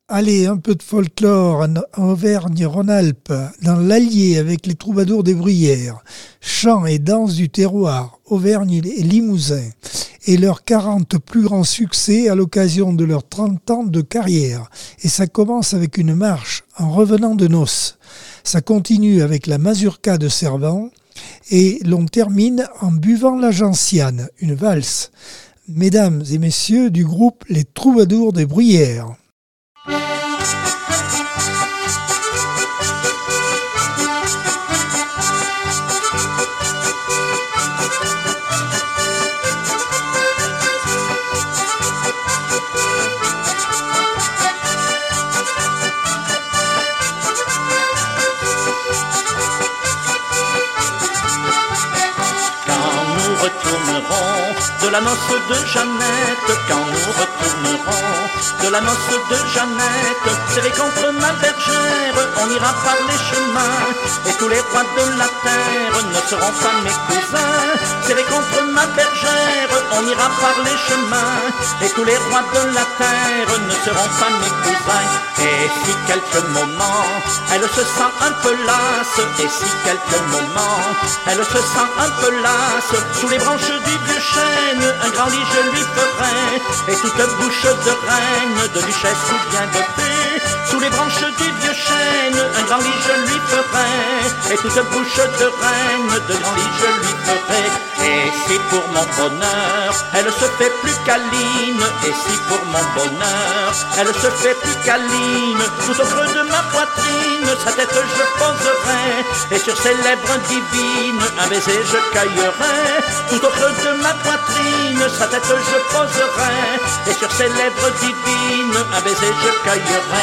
Allez, un peu de folklore en Auvergne-Rhône-Alpes, dans l'Allier avec les troubadours des Bruyères, chants et danses du terroir, Auvergne et Limousin, et leurs 40 plus grands succès à l'occasion de leurs 30 ans de carrière. Et ça commence avec une marche en revenant de noces. Ça continue avec la mazurka de Servan et l'on termine en buvant la gentiane, une valse. Mesdames et messieurs du groupe Les Troubadours des Bruyères. De la noce de Jeannette, quand nous retournerons de la noce de Jeannette, serré contre ma bergère, on ira par les chemins, et tous les rois de la terre ne seront pas mes cousins. Serré contre ma bergère, on ira par les chemins, et tous les rois de la terre ne seront pas mes cousins. Et si quelques moments, elle se sent un peu lasse, et si quelques moments, elle se sent un peu lasse, sous les branches du vieux chêne, un grand lit je lui ferai, et toute bouche de reine, de duchesse ou bien de fée. Sous les branches du vieux chêne, un grand lit je lui ferai, et toute bouche de reine, de grand lit je lui ferai. Et si pour mon bonheur, elle se fait plus câline, et si pour mon bonheur, elle se fait plus câline, tout au creux de ma poitrine, sa tête je poserai, et sur ses lèvres divines, un baiser je cueillerai. Tout au creux de ma poitrine, sa tête je poserai, et sur ses lèvres divines, un baiser je cueillerai.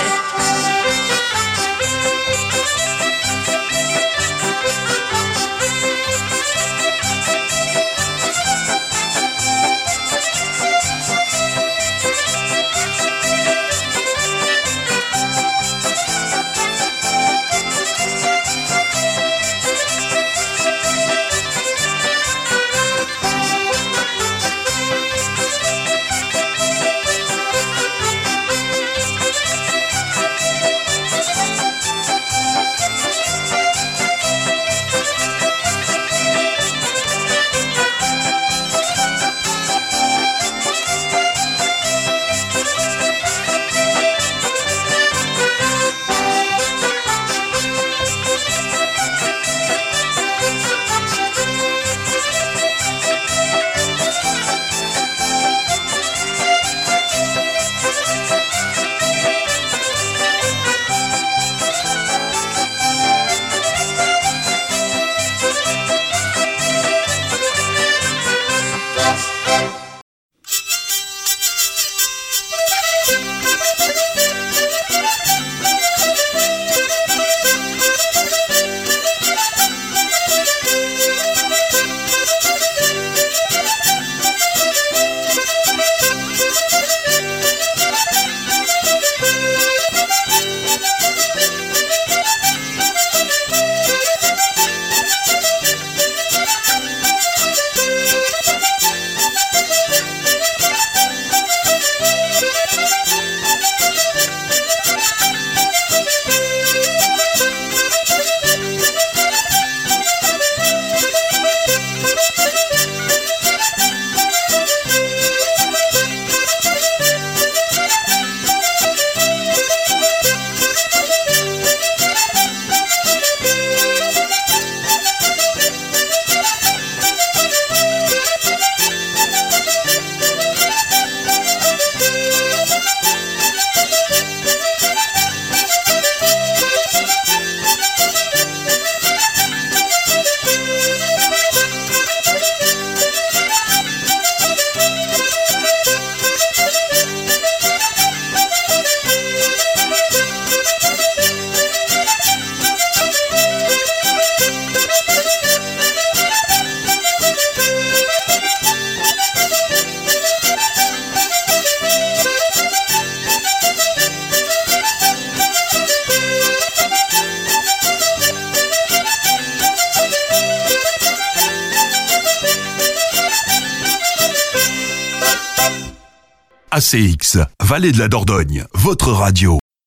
ACX, Vallée de la Dordogne, votre radio.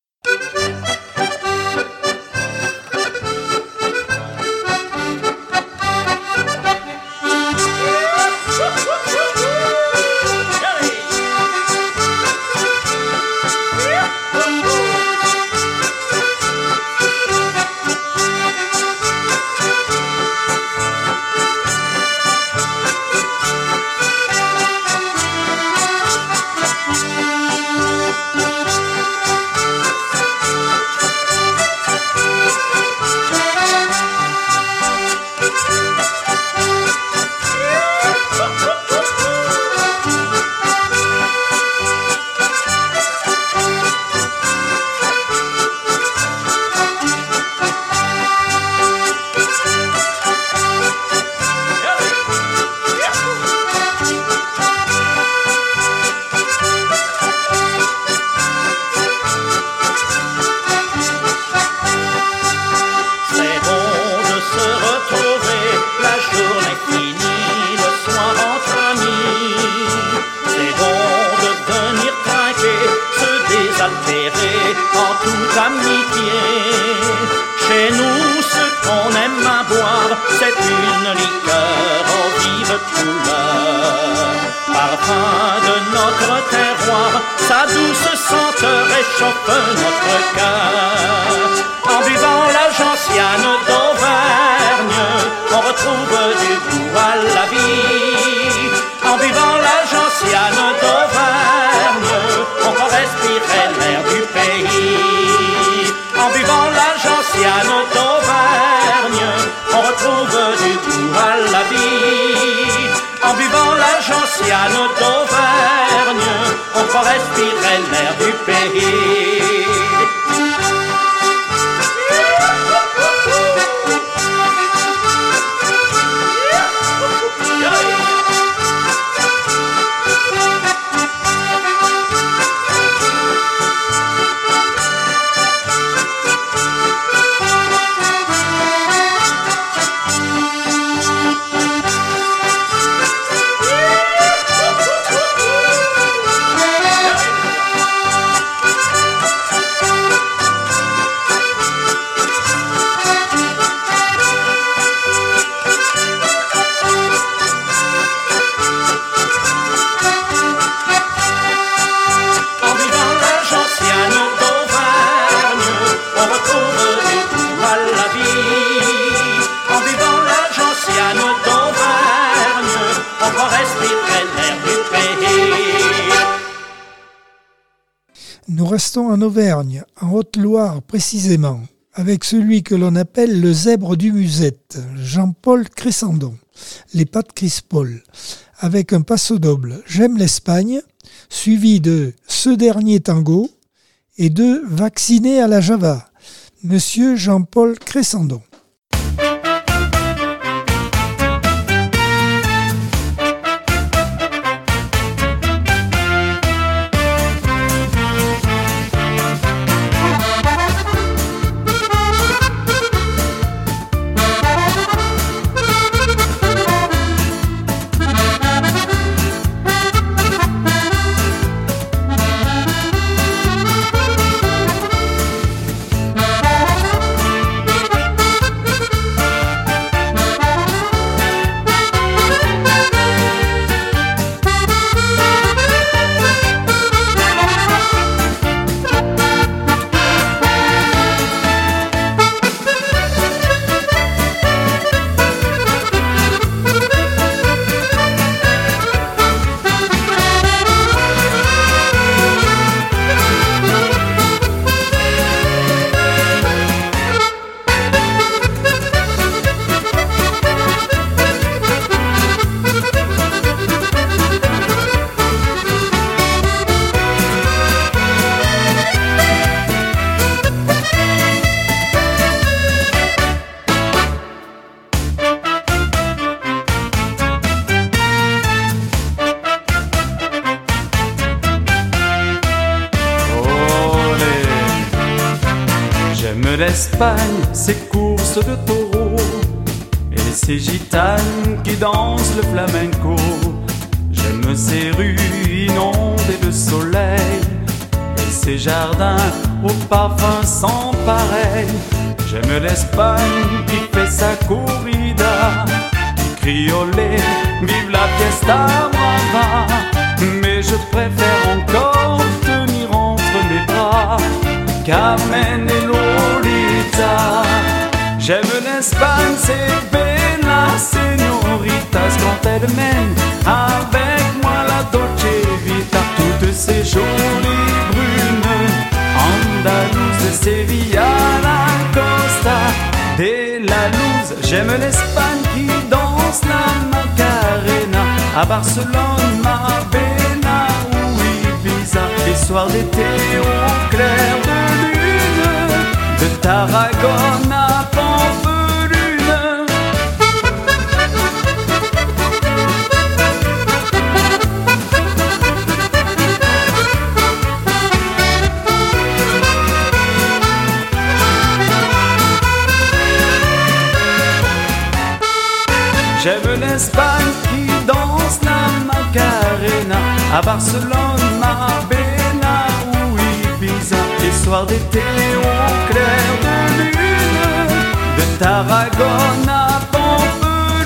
désaltérés en toute amitié. Chez nous, ce qu'on aime à boire, c'est une liqueur aux vives couleurs. Parfum de notre terroir, sa douce senteur réchauffe notre cœur. En buvant la gentiane d'Auvergne, on retrouve du goût à la vie. En buvant la gentiane d'Auvergne, on peut respirer l'air du pays. En buvant la gentiane d'Auvergne, on retrouve du goût à la vie. En buvant la gentiane d'Auvergne, on peut respirer l'air du pays. Nous restons en Auvergne, en Haute-Loire précisément, avec celui que l'on appelle le zèbre du Musette, Jean-Paul Cressandon, les pattes Chris Paul, avec un passo doble J'aime l'Espagne, suivi de Ce dernier tango et de Vacciné à la Java, Monsieur Jean-Paul Cressandon. L'Espagne, ses courses de taureaux et ses gitanes qui dansent le flamenco. J'aime ses rues inondées de soleil et ses jardins au parfum sans pareil. J'aime l'Espagne qui fait sa corrida, qui crie olé, vive la fiesta brava. Mais je préfère encore tenir entre mes bras Carmen et Lolita. J'aime l'Espagne, c'est bella señoritas quand elle mène avec moi la dolce vita. Toutes ces jolies brunes andalouses de Sevilla à la Costa de la Luz. J'aime l'Espagne qui danse la Macarena à Barcelone, Marbella ou Ibiza. Les soirs d'été au clair de lune, de Tarragone à Pampelune. J'aime l'Espagne qui danse la Macarena à Barcelone, Marbella ou Ibiza. soirs d'été au clair de lune, de Tarragone à Pampelune.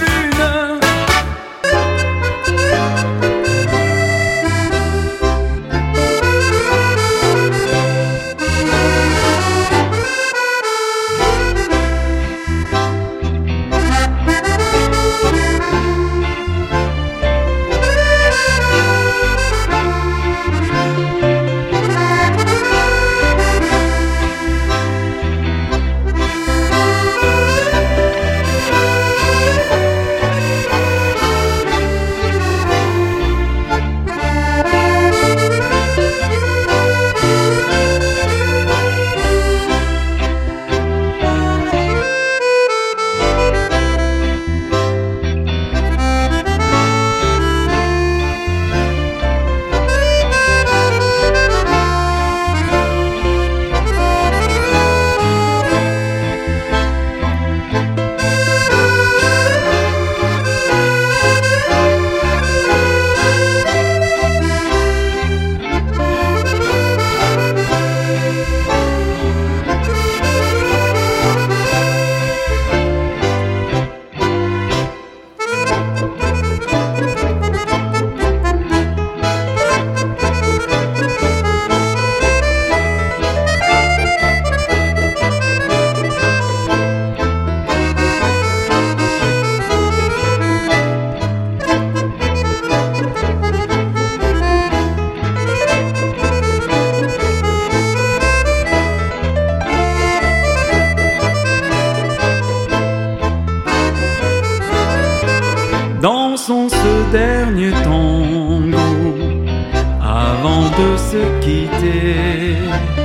Dansons ce dernier tango avant de se quitter.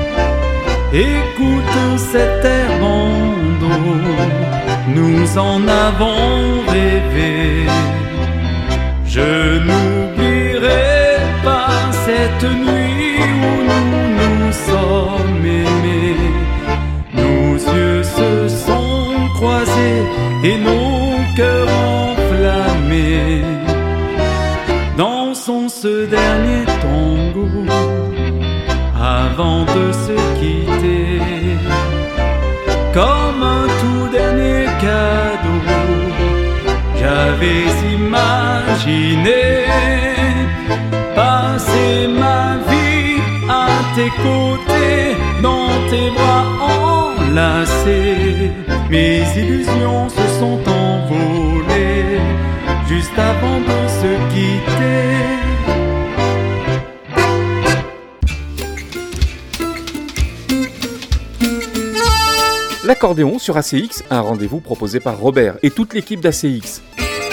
Écoute cet air bandeau, nous en avons rêvé. Je n'oublierai pas cette nuit où nous nous sommes aimés. Nos yeux se sont croisés et nos cœurs enflammés. Dansons ce dernier tango avant de se quitter. Comme un tout dernier cadeau, j'avais imaginé passer ma vie à tes côtés, dans tes bras enlacés. Mes illusions se sont envolées juste avant de se quitter. L'accordéon sur ACX, un rendez-vous proposé par Robert et toute l'équipe d'ACX.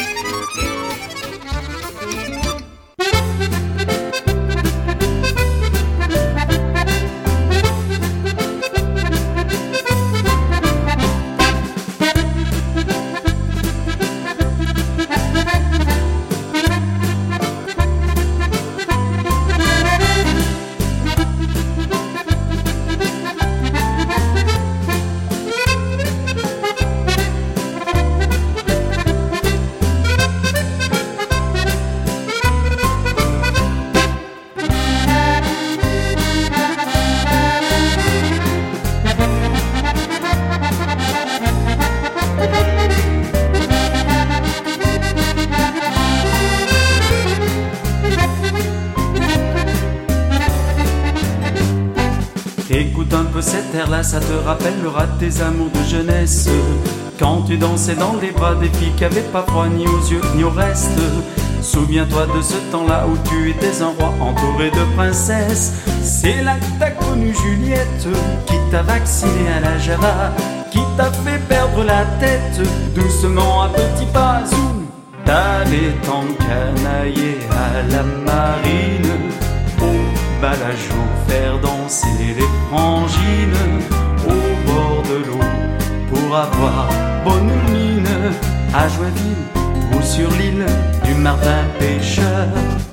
Écoute un peu cet air-là, ça te rappellera tes amours de jeunesse. Quand tu dansais dans les bras des filles qui avaient pas froid ni aux yeux ni au reste. Souviens-toi de ce temps-là où tu étais un roi entouré de princesses. C'est là que t'as connu Juliette, qui t'a vacciné à la Java, qui t'a fait perdre la tête, doucement à petits pas. Zoom, t'allais t'encanailler à la marine, au balageau faire danser les frangines, au bord de l'eau pour avoir bonne mine, à Joinville ou sur l'île du Martin pêcheur.